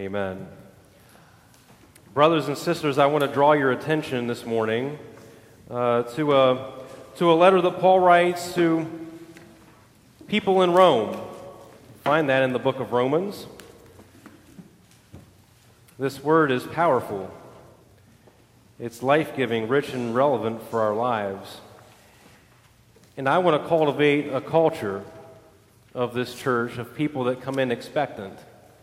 Amen. Brothers and sisters, I want to draw your attention this morning to a letter that Paul writes to people in Rome. Find that in the book of Romans. This word is powerful. It's life-giving, rich, and relevant for our lives. And I want to cultivate a culture of this church of people that come in expectant.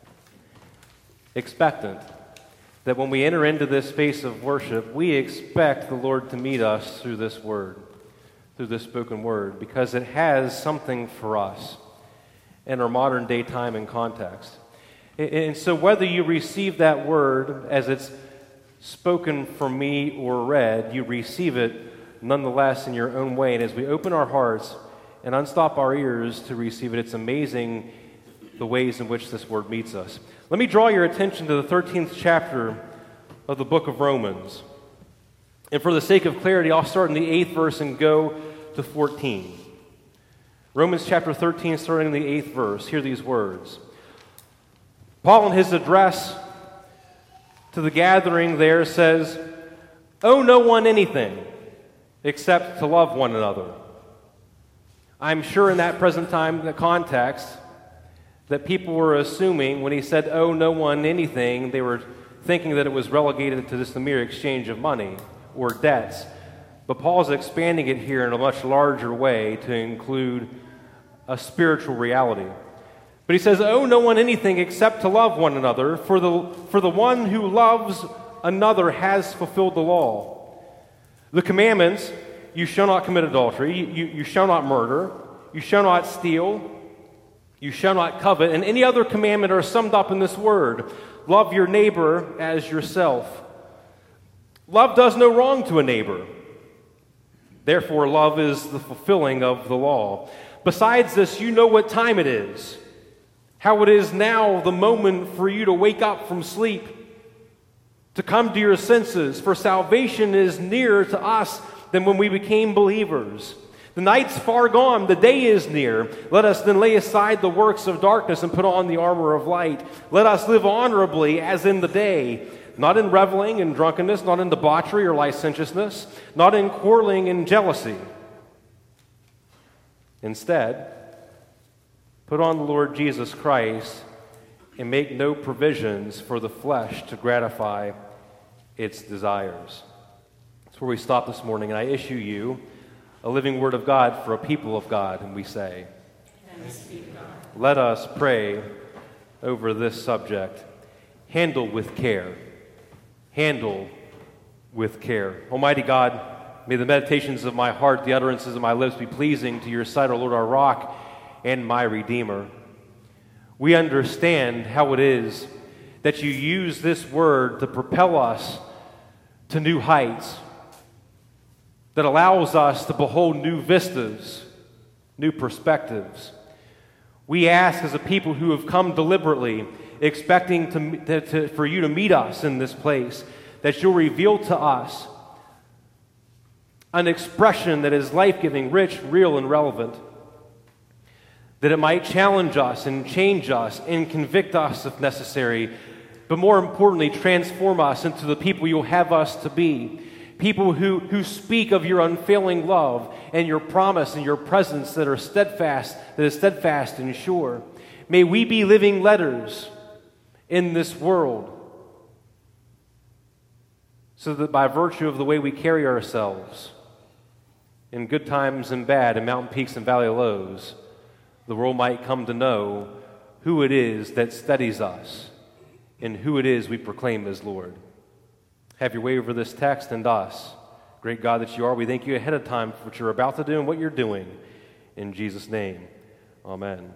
That when we enter into this space of worship, we expect the Lord to meet us through this word, through this spoken word, because it has something for us in our modern day time and context. And so whether you receive that word as it's spoken from me or read, you receive it nonetheless in your own way. And as we open our hearts and unstop our ears to receive it, it's amazing the ways in which this word meets us. Let me draw your attention to the 13th chapter of the book of Romans. And for the sake of clarity, I'll start in the 8th verse and go to 14. Romans chapter 13, starting in the 8th verse. Hear these words. Paul, in his address to the gathering there, says, "Owe no one anything except to love one another." I'm sure in that present time, the context, that people were assuming when he said, "owe no one anything," they were thinking that it was relegated to just the mere exchange of money or debts. But Paul's expanding it here in a much larger way to include a spiritual reality. But he says, "owe no one anything except to love one another, for the one who loves another has fulfilled the law. The commandments, you shall not commit adultery, you shall not murder, you shall not steal, you shall not covet, and any other commandment are summed up in this word: love your neighbor as yourself. Love does no wrong to a neighbor. Therefore, love is the fulfilling of the law. Besides this, you know what time it is, how it is now the moment for you to wake up from sleep, to come to your senses, for salvation is nearer to us than when we became believers. The night's far gone, the day is near. Let us then lay aside the works of darkness and put on the armor of light. Let us live honorably as in the day, not in reveling and drunkenness, not in debauchery or licentiousness, not in quarreling and jealousy. Instead, put on the Lord Jesus Christ and make no provisions for the flesh to gratify its desires." That's where we stop this morning, and I issue you a living word of God for a people of God, and we say, let us pray over this subject. Handle with care. Handle with care. Almighty God, may the meditations of my heart, the utterances of my lips be pleasing to your sight, O Lord, our rock and my Redeemer. We understand how it is that you use this word to propel us to new heights, that allows us to behold new vistas, new perspectives. We ask as a people who have come deliberately, expecting for you to meet us in this place, that you'll reveal to us an expression that is life-giving, rich, real, and relevant, that it might challenge us and change us and convict us if necessary, but more importantly, transform us into the people you'll have us to be. People who speak of your unfailing love and your promise and your presence that is steadfast and sure. May we be living letters in this world, so that by virtue of the way we carry ourselves, in good times and bad, in mountain peaks and valley lows, the world might come to know who it is that steadies us and who it is we proclaim as Lord. Have your way over this text and us. Great God that you are, we thank you ahead of time for what you're about to do and what you're doing. In Jesus' name, amen.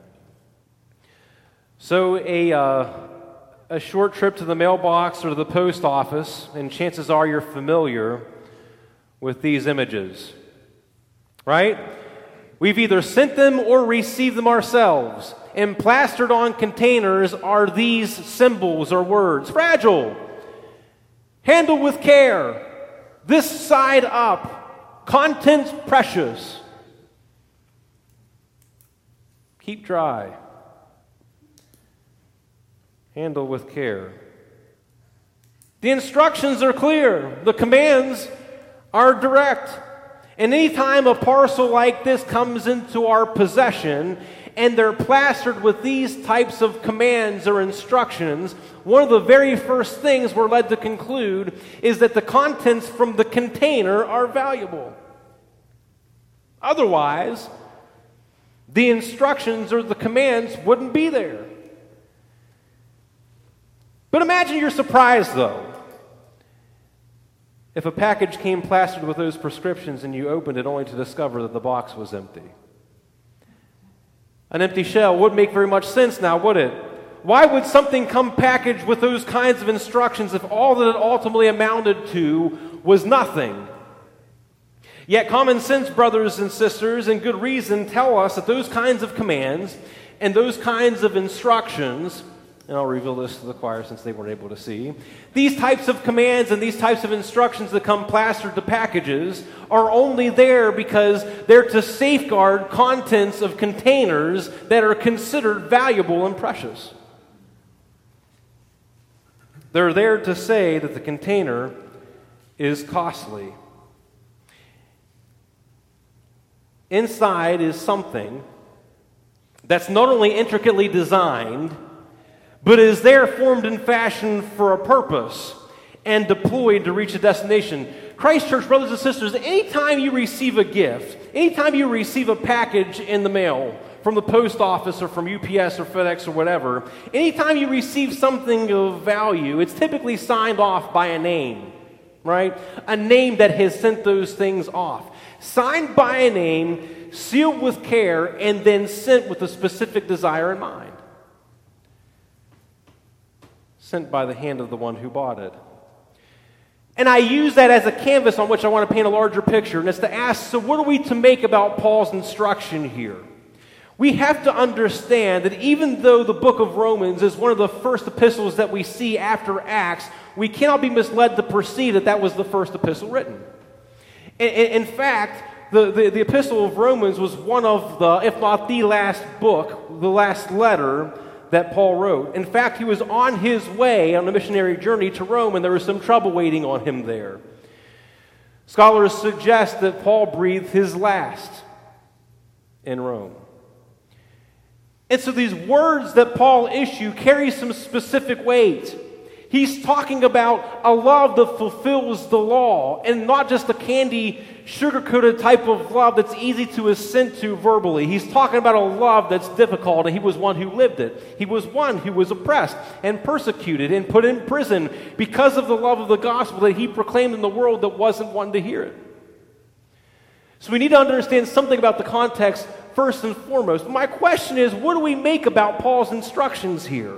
So a short trip to the mailbox or to the post office, and chances are you're familiar with these images, right? We've either sent them or received them ourselves, and plastered on containers are these symbols or words: fragile, handle with care, this side up, contents precious, keep dry. Handle with care. The instructions are clear. The commands are direct. And anytime a parcel like this comes into our possession and they're plastered with these types of commands or instructions, one of the very first things we're led to conclude is that the contents from the container are valuable. Otherwise, the instructions or the commands wouldn't be there. But imagine your surprise, though, if a package came plastered with those prescriptions and you opened it only to discover that the box was empty. An empty shell wouldn't make very much sense now, would it? Why would something come packaged with those kinds of instructions if all that it ultimately amounted to was nothing? Yet common sense, brothers and sisters, and good reason tell us that those kinds of commands and those kinds of instructions, and I'll reveal this to the choir since they weren't able to see, these types of commands and these types of instructions that come plastered to packages are only there because they're to safeguard contents of containers that are considered valuable and precious. They're there to say that the container is costly. Inside is something that's not only intricately designed, but is there formed and fashioned for a purpose and deployed to reach a destination. Christ Church, brothers and sisters, anytime you receive a gift, anytime you receive a package in the mail from the post office or from UPS or FedEx or whatever, anytime you receive something of value, it's typically signed off by a name, right? A name that has sent those things off. Signed by a name, sealed with care, and then sent with a specific desire in mind. Sent by the hand of the one who bought it. And I use that as a canvas on which I want to paint a larger picture, and it's to ask, so what are we to make about Paul's instruction here? We have to understand that even though the book of Romans is one of the first epistles that we see after Acts, we cannot be misled to perceive that that was the first epistle written. In fact, the epistle of Romans was one of the, if not the last book, the last letter that Paul wrote. In fact, he was on his way on a missionary journey to Rome, and there was some trouble waiting on him there. Scholars suggest that Paul breathed his last in Rome. And so these words that Paul issued carry some specific weight. He's talking about a love that fulfills the law, and not just a candy, sugar-coated type of love that's easy to assent to verbally. He's talking about a love that's difficult, and he was one who lived it. He was one who was oppressed and persecuted and put in prison because of the love of the gospel that he proclaimed in the world that wasn't one to hear it. So we need to understand something about the context first and foremost. My question is, what do we make about Paul's instructions here?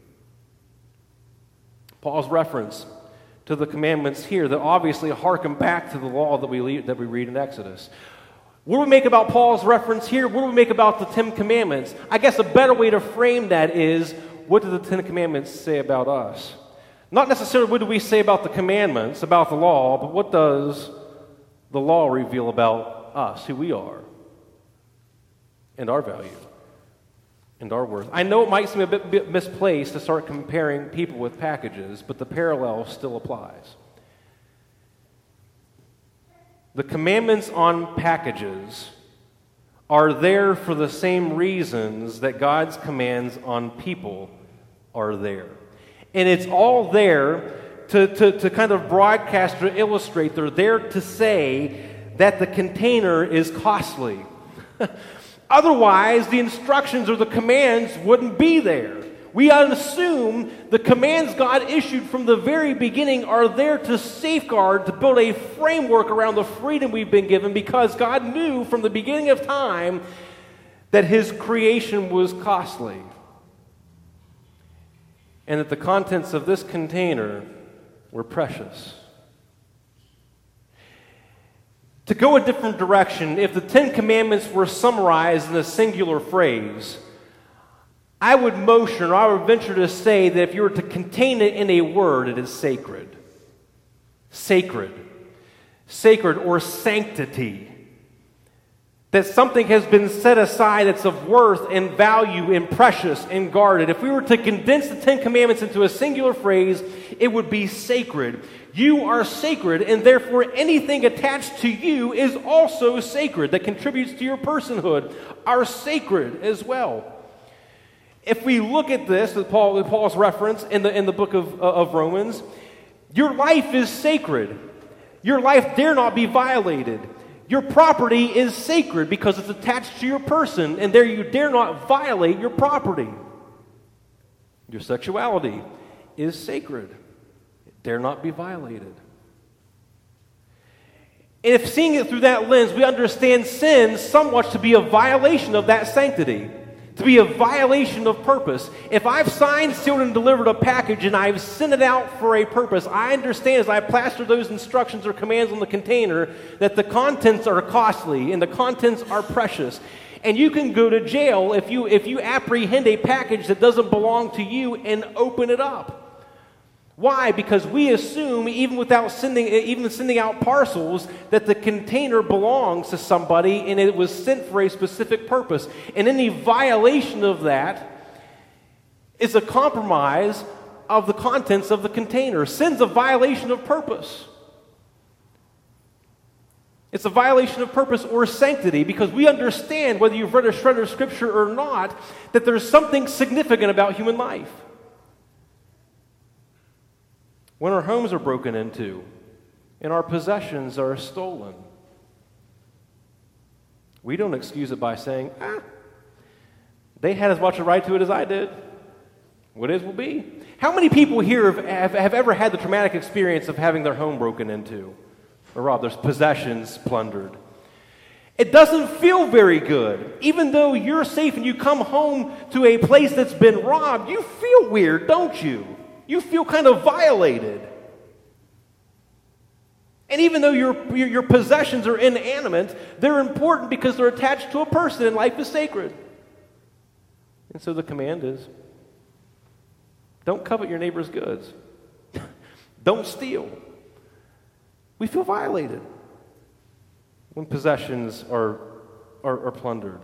Paul's reference to the commandments here that obviously harken back to the law that we read in Exodus. What do we make about Paul's reference here? What do we make about the Ten Commandments? I guess a better way to frame that is, what do the Ten Commandments say about us? Not necessarily what do we say about the commandments, about the law, but what does the law reveal about us, who we are, and our value, and our worth. I know it might seem a bit misplaced to start comparing people with packages, but the parallel still applies. The commandments on packages are there for the same reasons that God's commands on people are there. And it's all there to kind of broadcast or illustrate. They're there to say that the container is costly. Otherwise, the instructions or the commands wouldn't be there. We assume the commands God issued from the very beginning are there to safeguard, to build a framework around the freedom we've been given, because God knew from the beginning of time that His creation was costly. And that the contents of this container were precious. To go a different direction, if the Ten Commandments were summarized in a singular phrase, I would venture to say that if you were to contain it in a word, it is sacred. Sacred. Sacred or sanctity. That something has been set aside that's of worth and value and precious and guarded. If we were to condense the Ten Commandments into a singular phrase, it would be sacred. You are sacred, and therefore anything attached to you is also sacred that contributes to your personhood are sacred as well. If we look at this, with Paul's reference in the book of Romans, your life is sacred. Your life dare not be violated. Your property is sacred because it's attached to your person, and there you dare not violate your property. Your sexuality is sacred. It dare not be violated. And if seeing it through that lens, we understand sin somewhat to be a violation of that sanctity, to be a violation of purpose. If I've signed, sealed, and delivered a package and I've sent it out for a purpose, I understand as I plaster those instructions or commands on the container that the contents are costly and the contents are precious. And you can go to jail if you apprehend a package that doesn't belong to you and open it up. Why? Because we assume, even sending out parcels, that the container belongs to somebody and it was sent for a specific purpose. And any violation of that is a compromise of the contents of the container. Sin's a violation of purpose. It's a violation of purpose or sanctity because we understand, whether you've read a shred of Scripture or not, that there's something significant about human life. When our homes are broken into and our possessions are stolen, we don't excuse it by saying, they had as much a right to it as I did. What is will be. How many people here have ever had the traumatic experience of having their home broken into or robbed, their possessions plundered? It doesn't feel very good. Even though you're safe and you come home to a place that's been robbed, you feel weird, don't you? You feel kind of violated. And even though your possessions are inanimate, they're important because they're attached to a person and life is sacred. And so the command is, don't covet your neighbor's goods. Don't steal. We feel violated when possessions are plundered.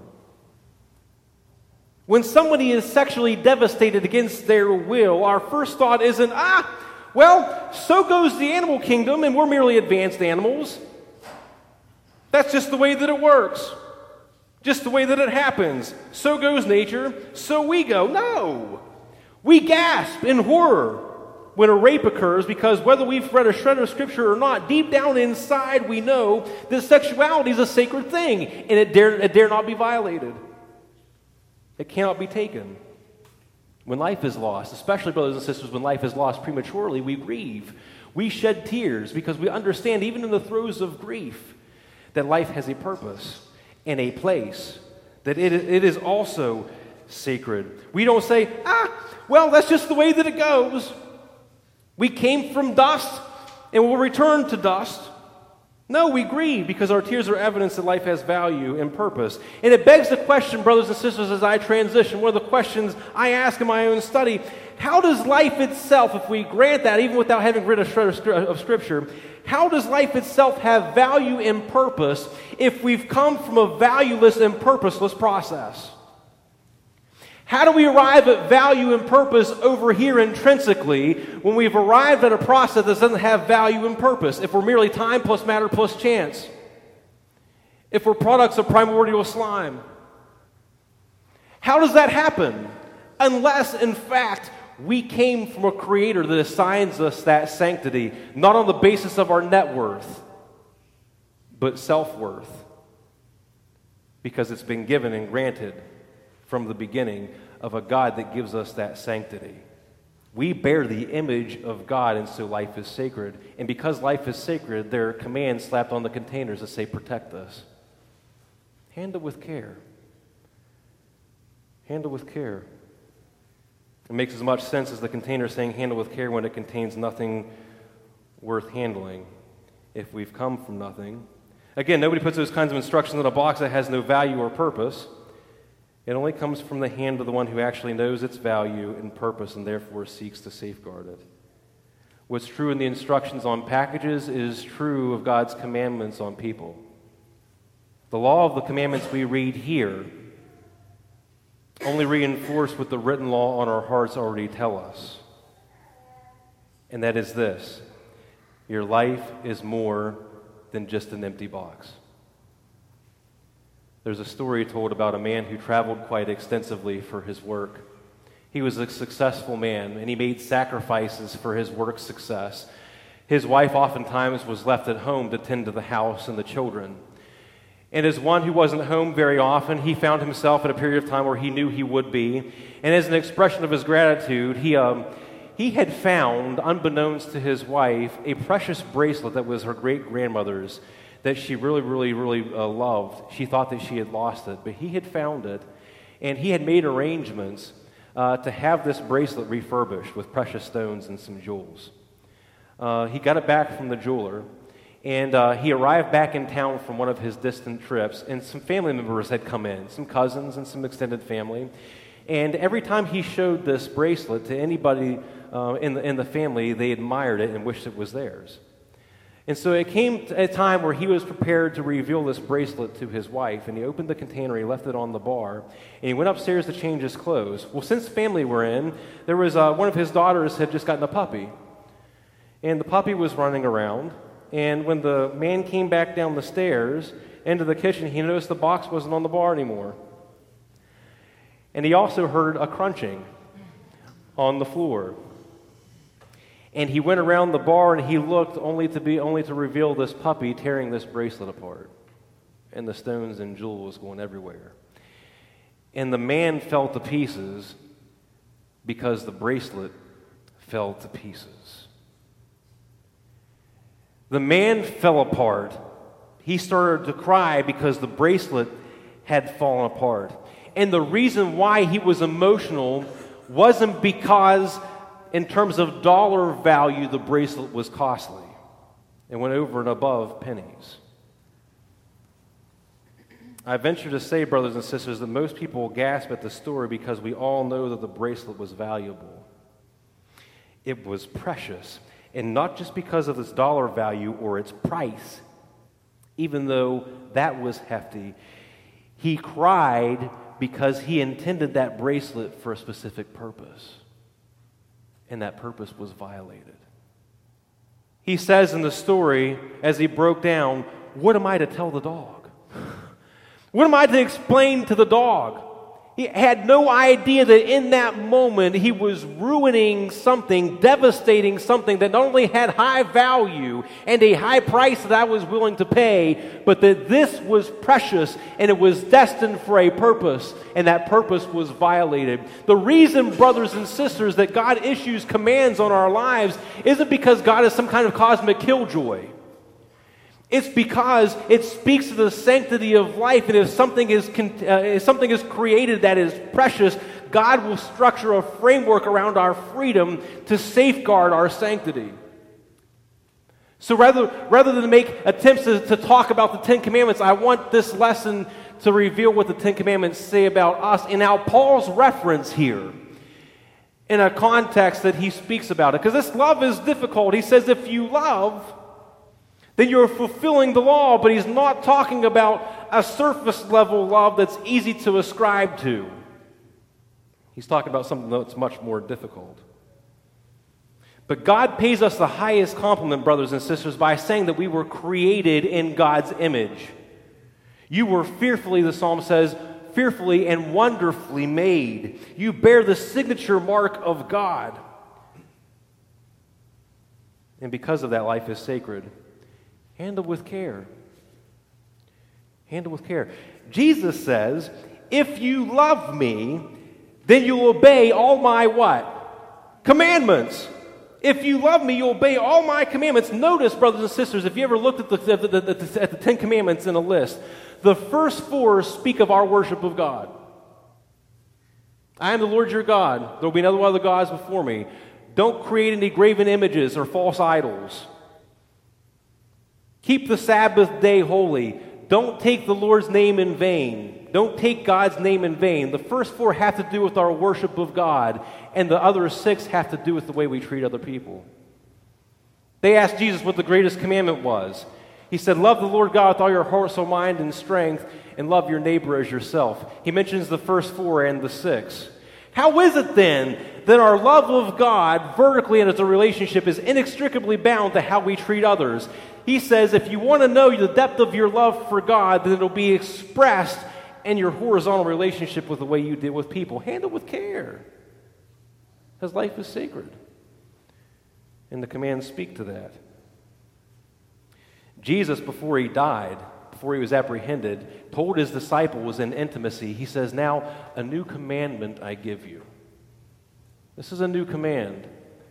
When somebody is sexually devastated against their will, our first thought isn't, well, so goes the animal kingdom and we're merely advanced animals. That's just the way that it works. Just the way that it happens. So goes nature, so we go. No! We gasp in horror when a rape occurs because whether we've read a shred of Scripture or not, deep down inside we know that sexuality is a sacred thing and it dare not be violated. It cannot be taken. When life is lost, especially brothers and sisters, when life is lost prematurely, we grieve. We shed tears because we understand, even in the throes of grief, that life has a purpose and a place, that it is also sacred. We don't say, well, that's just the way that it goes. We came from dust and will return to dust. No, we grieve because our tears are evidence that life has value and purpose. And it begs the question, brothers and sisters, as I transition, one of the questions I ask in my own study, how does life itself, if we grant that, even without having read a shred of Scripture, how does life itself have value and purpose if we've come from a valueless and purposeless process? How do we arrive at value and purpose over here intrinsically when we've arrived at a process that doesn't have value and purpose? If we're merely time plus matter plus chance? If we're products of primordial slime? How does that happen? Unless, in fact, we came from a creator that assigns us that sanctity, not on the basis of our net worth, but self-worth, because it's been given and granted from the beginning of a God that gives us that sanctity. We bear the image of God, and so life is sacred. And because life is sacred, there are commands slapped on the containers that say, protect this. Handle with care. Handle with care. It makes as much sense as the container saying handle with care when it contains nothing worth handling. If we've come from nothing. Again, nobody puts those kinds of instructions in a box that has no value or purpose. It only comes from the hand of the one who actually knows its value and purpose and therefore seeks to safeguard it. What's true in the instructions on packages is true of God's commandments on people. The law of the commandments we read here only reinforce what the written law on our hearts already tell us. And that is this: your life is more than just an empty box. There's a story told about a man who traveled quite extensively for his work. He was a successful man, and he made sacrifices for his work success. His wife oftentimes was left at home to tend to the house and the children. And as one who wasn't home very often, he found himself at a period of time where he knew he would be. And as an expression of his gratitude, he had found, unbeknownst to his wife, a precious bracelet that was her great-grandmother's that she really loved. She thought that she had lost it, but he had found it, and he had made arrangements to have this bracelet refurbished with precious stones and some jewels. He got it back from the jeweler, and he arrived back in town from one of his distant trips, and some family members had come in, some cousins and some extended family. And every time he showed this bracelet to anybody in the family, they admired it and wished it was theirs. And so it came a time where he was prepared to reveal this bracelet to his wife, and he opened the container, he left it on the bar, and he went upstairs to change his clothes. Well, since family were in, there was one of his daughters had just gotten a puppy, and the puppy was running around, and when the man came back down the stairs into the kitchen, he noticed the box wasn't on the bar anymore. And he also heard a crunching on the floor. And he went around the bar and he looked only to reveal this puppy tearing this bracelet apart, and the stones and jewels going everywhere. And the man fell to pieces because the bracelet fell to pieces. The man fell apart. He started to cry because the bracelet had fallen apart. And the reason why he was emotional wasn't because in terms of dollar value, the bracelet was costly. It went over and above pennies. I venture to say, brothers and sisters, that most people gasp at the story because we all know that the bracelet was valuable. It was precious, and not just because of its dollar value or its price, even though that was hefty. He cried because he intended that bracelet for a specific purpose. And that purpose was violated. He says in the story, as he broke down, what am I to tell the dog? What am I to explain to the dog? He had no idea that in that moment he was ruining something, devastating something that not only had high value and a high price that I was willing to pay, but that this was precious and it was destined for a purpose, and that purpose was violated. The reason, brothers and sisters, that God issues commands on our lives isn't because God is some kind of cosmic killjoy. It's because it speaks to the sanctity of life, and if something is created that is precious, God will structure a framework around our freedom to safeguard our sanctity. So rather than make attempts to talk about the Ten Commandments, I want this lesson to reveal what the Ten Commandments say about us. And now Paul's reference here in a context that he speaks about it, because this love is difficult. He says, if you love, then you're fulfilling the law, but he's not talking about a surface level love that's easy to ascribe to. He's talking about something that's much more difficult. But God pays us the highest compliment, brothers and sisters, by saying that we were created in God's image. You were fearfully, the psalm says, fearfully and wonderfully made. You bear the signature mark of God. And because of that, life is sacred. Handle with care. Handle with care. Jesus says, if you love me, then you'll obey all my what? Commandments. If you love me, you'll obey all my commandments. Notice, brothers and sisters, if you ever looked at the Ten Commandments in a list, the first four speak of our worship of God. I am the Lord your God. There will be no other gods before me. Don't create any graven images or false idols. Keep the Sabbath day holy. Don't take the Lord's name in vain. Don't take God's name in vain. The first four have to do with our worship of God, and the other six have to do with the way we treat other people. They asked Jesus what the greatest commandment was. He said, love the Lord God with all your heart, soul, mind, and strength, and love your neighbor as yourself. He mentions the first 4 and the 6. How is it then that our love of God vertically and as a relationship is inextricably bound to how we treat others? He says, if you want to know the depth of your love for God, then it'll be expressed in your horizontal relationship with the way you deal with people. Handle with care, because life is sacred. And the commands speak to that. Jesus, before he died, before he was apprehended, told his disciples in intimacy, he says, now a new commandment I give you. This is a new command.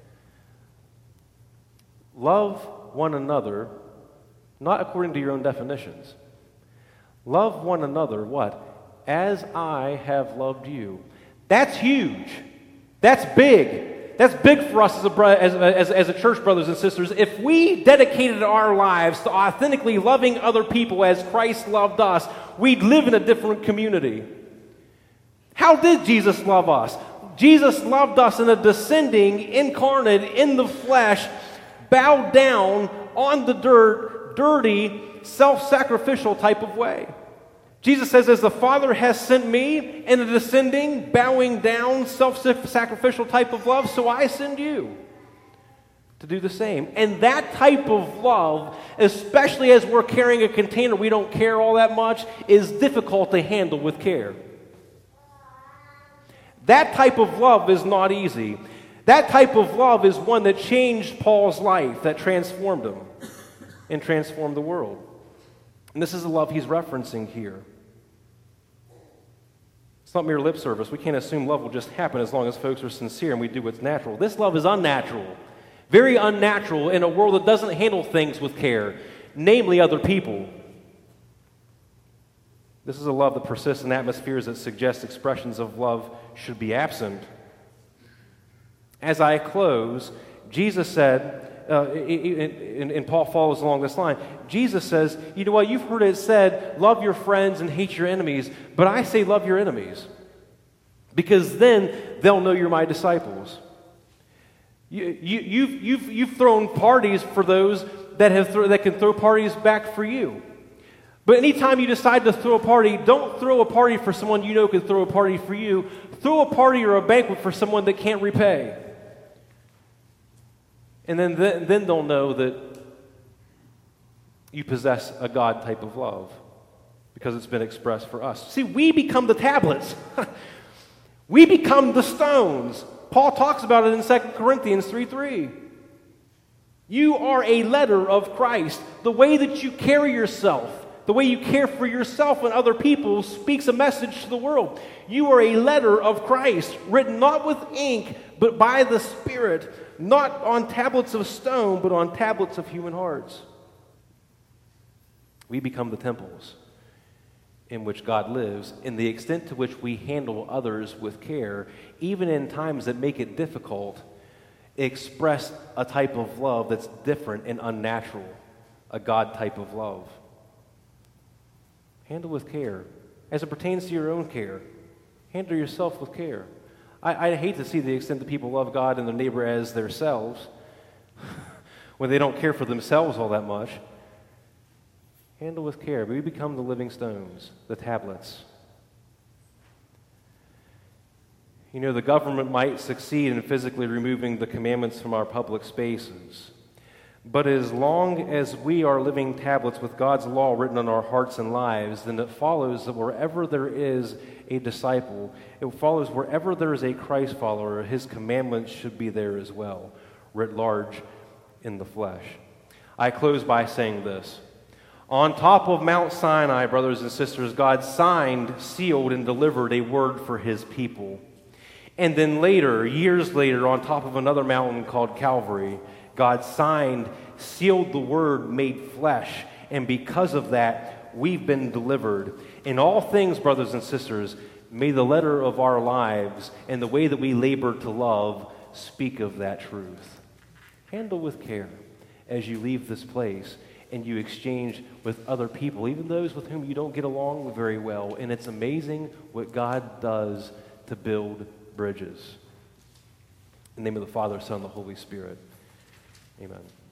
Love one another, not according to your own definitions. Love one another, what? As I have loved you. That's huge. That's big. That's big for us as a church, brothers and sisters. If we dedicated our lives to authentically loving other people as Christ loved us, we'd live in a different community. How did Jesus love us? Jesus loved us in a descending, incarnate, in the flesh, bowed down on the dirt, dirty, self-sacrificial type of way. Jesus says, as the Father has sent me in a descending, bowing down, self-sacrificial type of love, so I send you to do the same. And that type of love, especially as we're carrying a container we don't care all that much, is difficult to handle with care. That type of love is not easy. That type of love is one that changed Paul's life, that transformed him and transformed the world. And this is the love he's referencing here. It's not mere lip service. We can't assume love will just happen as long as folks are sincere and we do what's natural. This love is unnatural, very unnatural in a world that doesn't handle things with care, namely other people. This is a love that persists in atmospheres that suggest expressions of love should be absent. As I close, Jesus said, and Paul follows along this line, Jesus says, you know what, you've heard it said, love your friends and hate your enemies, but I say love your enemies, because then they'll know you're my disciples. You've thrown parties for those that can throw parties back for you. But anytime you decide to throw a party, don't throw a party for someone you know can throw a party for you. Throw a party or a banquet for someone that can't repay. And then they'll know that you possess a God type of love because it's been expressed for us. See, we become the tablets. We become the stones. Paul talks about it in 2 Corinthians 3:3. You are a letter of Christ. The way that you carry yourself, the way you care for yourself and other people speaks a message to the world. You are a letter of Christ, written not with ink, but by the Spirit, not on tablets of stone, but on tablets of human hearts. We become the temples in which God lives, in the extent to which we handle others with care, even in times that make it difficult, express a type of love that's different and unnatural, a God type of love. Handle with care. As it pertains to your own care, handle yourself with care. I hate to see the extent that people love God and their neighbor as themselves when they don't care for themselves all that much. Handle with care. We become the living stones, the tablets. You know, the government might succeed in physically removing the commandments from our public spaces. But as long as we are living tablets with God's law written on our hearts and lives, then it follows that wherever there is a disciple, it follows wherever there is a Christ follower, his commandments should be there as well, writ large in the flesh. I close by saying this. On top of Mount Sinai, brothers and sisters, God signed, sealed, and delivered a word for his people. And then later, years later, on top of another mountain called Calvary, God signed, sealed the word made flesh, and because of that, we've been delivered. In all things, brothers and sisters, may the letter of our lives and the way that we labor to love speak of that truth. Handle with care as you leave this place and you exchange with other people, even those with whom you don't get along very well. And it's amazing what God does to build bridges. In the name of the Father, Son, and the Holy Spirit. Amen.